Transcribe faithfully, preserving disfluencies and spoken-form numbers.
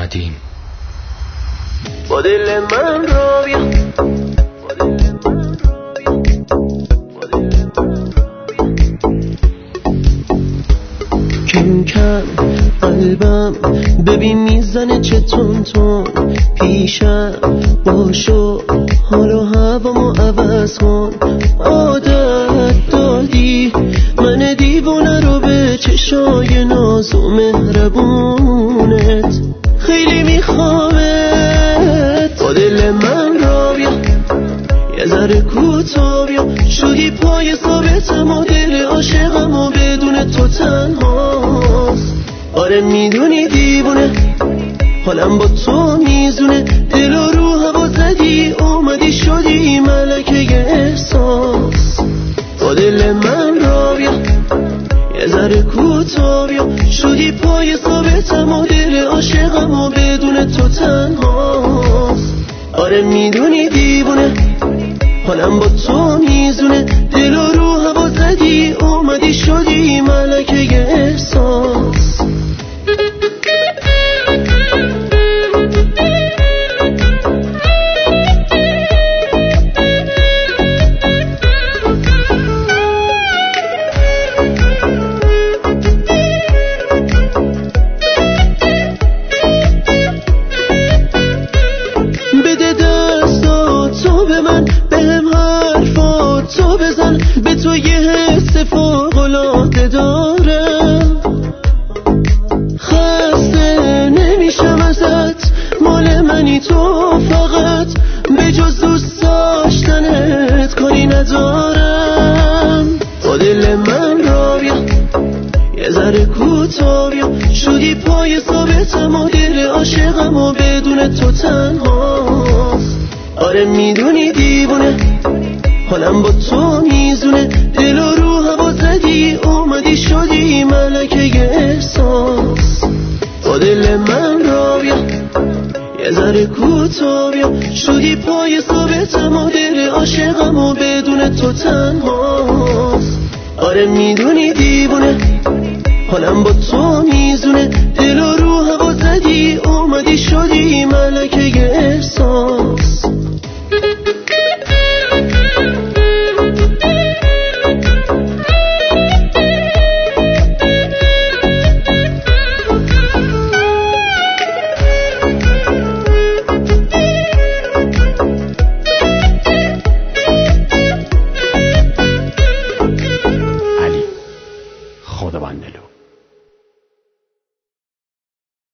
ندیم. با دل من را بیا، کم کم قلبم ببین میزنه چه تون تون، پیشم باشو حالا هوامو عوض کن. عادت دادی من دیوونه رو به چشای ناز و مهربونت، خیلی میخوامت. با دل من را بیا، یه ذره کوتا بیا، شدی پای ثابتم و دل عاشقم و بدون تو تنهاست. آره میدونی دیوونه حالم با تو میزونه، دل و رو هوا زدی اومدی شدی ملکه احساس. با دل من را بیا، یه ذره کوتا بیا، شدی پای ثابتم و دل عاشقم و بدون تو تنهاست. آره میدونی دیوونه حالم با تو میزونه، دل و رو هوا زدی اومدی شدی ملکه احساس. بده دستا تو به من، بهم حرفا تو بزن، به تو یه حس فوق‌العاده دارم. خسته نمیشم ازت، مال منی تو فقط، به جز دوست داشتنت کاری ندارم. با دل من را بیا، یه ذره کوتا بیا، شدی پای ثابتم و دل عاشقم و بدون تو تنهاست. آره میدونی دیوونه حالم با تو میزونه، دل و رو هوا زدی اومدی شدی ملکه احساس. با دل من را بیا، یه ذره کوتا بیا، شدی پای ثابتم و دل عاشقم و بدون تو تنهاست. آره میدونی دیوونه حالم با تو میزونه، دل